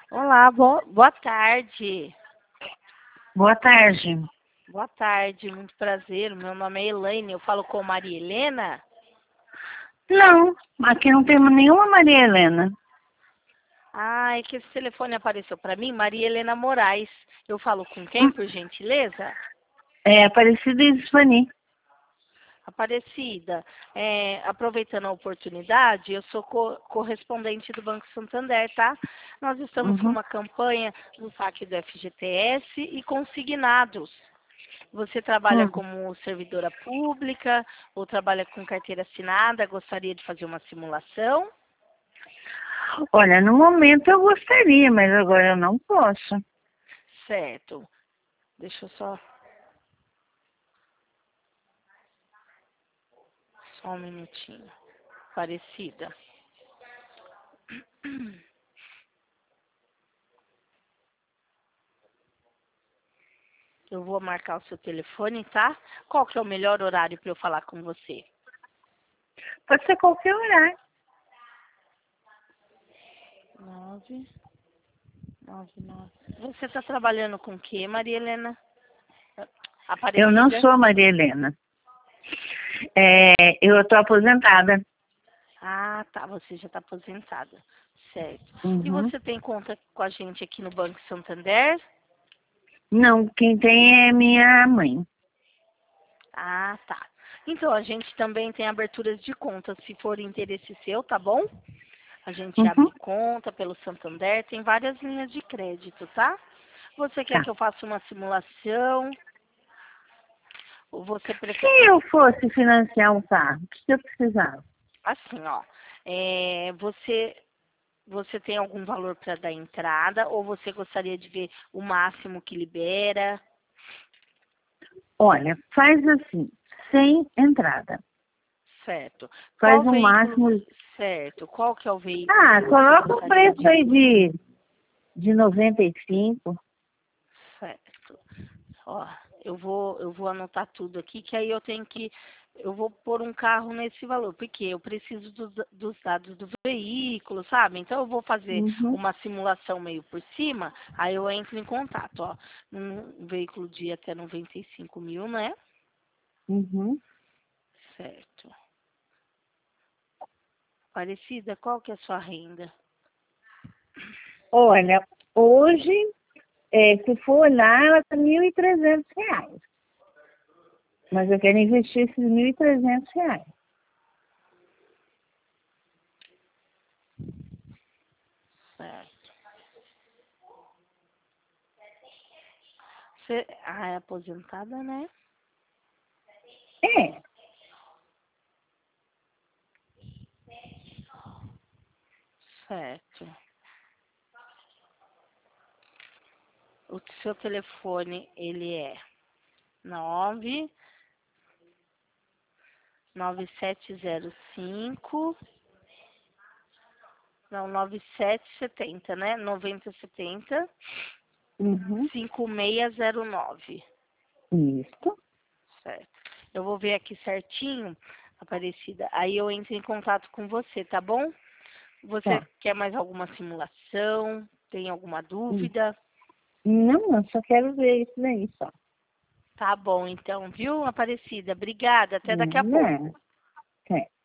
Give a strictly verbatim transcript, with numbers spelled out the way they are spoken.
Olá, bo boa tarde. Boa tarde. Boa tarde, muito prazer. Meu nome é Elaine, eu falo com Maria Helena. Não, aqui não temos nenhuma Maria Helena. Ah, é que esse telefone apareceu para mim, Maria Helena Moraes. Eu falo com quem, Hum, por gentileza? É Aparecida e Svani. Aparecida. É, aproveitando a oportunidade, eu sou co correspondente do Banco Santander, tá? Nós estamos com Uhum. uma campanha no saque do F G T S e consignados. Você trabalha Hum. como servidora pública ou trabalha com carteira assinada? Gostaria de fazer uma simulação? Olha, no momento eu gostaria, mas agora eu não posso. Certo. Deixa eu só... Só um minutinho. Parecida. Eu vou marcar o seu telefone, tá? Qual que é o melhor horário para eu falar com você? Pode ser qualquer horário. Nove, nove, nove. Você está trabalhando com o quê, Maria Helena? Eu não Aparecida? sou Maria Helena. É, eu estou aposentada. Ah, tá. Você já está aposentada. Certo. E Uhum. você tem conta com a gente aqui no Banco Santander? Não, quem tem é minha mãe. Ah, tá. Então, a gente também tem aberturas de conta, se for interesse seu, tá bom? A gente Uhum. abre conta pelo Santander, tem várias linhas de crédito, tá? Você quer Tá. que eu faça uma simulação? Ou você Se prefere... eu fosse financiar um carro, o que eu precisava? Assim, ó. É, você, você tem algum valor para dar entrada? Ou você gostaria de ver o máximo que libera? Olha, faz assim, sem entrada. Certo. Faz Qual o veículo... máximo. Certo. Qual que é o veículo Ah, que você coloca o gostaria preço de aí ver? de, de noventa e cinco. Certo. Ó, eu vou, eu vou anotar tudo aqui, que aí eu tenho que, eu vou pôr um carro nesse valor, porque eu preciso dos, dos dados do veículo, sabe? Então eu vou fazer Uhum. uma simulação meio por cima, aí eu entro em contato, ó. Um veículo de até noventa e cinco mil, né? Uhum. Certo. Aparecida, qual que é a sua renda? Olha, hoje, é, se for olhar, ela está mil e trezentos reais. Mas eu quero investir esses mil e trezentos reais. Certo. Você, ah, é aposentada, né? É, Certo. O seu telefone, ele é nove nove sete zero cinco, não, nove sete setenta, né? noventa setenta, uhum, cinco seis zero nove. isso, Certo. Eu vou ver aqui certinho, Aparecida. Aí eu entro em contato com você, tá bom? Você tá. quer mais alguma simulação? Tem alguma Hum. dúvida? Não, não, só quero ver isso daí só. Tá bom, então, viu, Aparecida? Obrigada. Até daqui a Hum, pouco. é, é.